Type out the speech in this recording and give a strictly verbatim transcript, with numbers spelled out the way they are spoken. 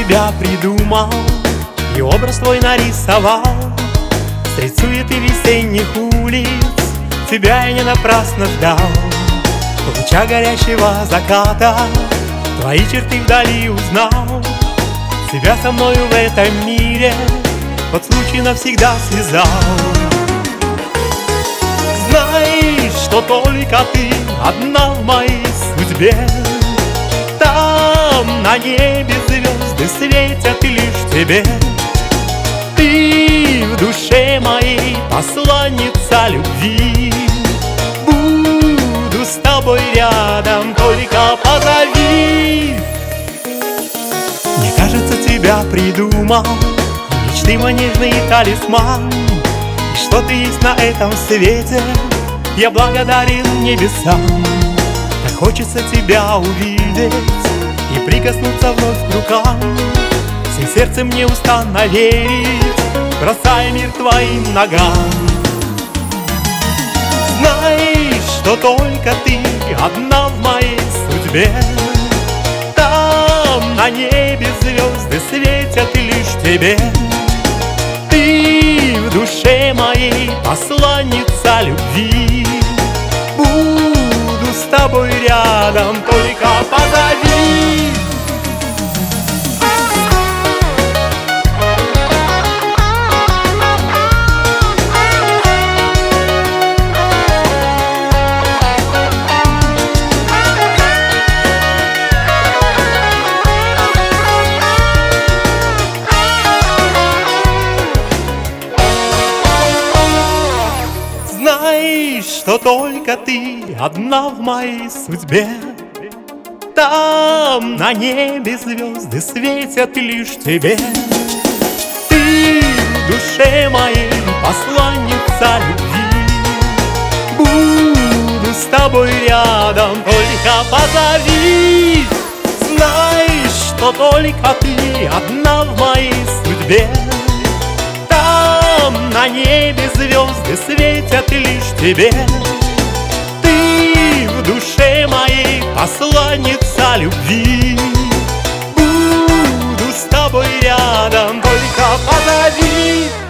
тебя придумал и образ твой нарисовал. Средь суеты весенних улиц тебя я не напрасно ждал. В лучах горящего заката твои черты вдали узнал. Тебя со мною в этом мире под случай навсегда связал. Знай, что только ты одна в моей судьбе. Там на небе звезды светят лишь тебе. Ты в душе моей посланница любви. Буду с тобой рядом, только позови. Мне кажется, тебя придумал мечты мой нежный талисман. И что ты есть на этом свете, я благодарен небесам. Так хочется тебя увидеть и прикоснуться вновь к рукам. Всем сердцем неустанно верить, бросая мир твоим ногам. Знай, что только ты одна в моей судьбе. Там на небе звезды светят лишь тебе. Ты в душе моей посланница любви. Буду с тобой рядом, только позови. Знай, что только ты одна в моей судьбе. Там на небе звезды светят лишь тебе. Ты в душе моей посланница любви. Буду с тобой рядом, только позови. Знай, что только ты одна в моей судьбе. Там на небе звезды светят лишь тебе. Ты в душе моей посланница любви. Буду с тобой рядом, только позови.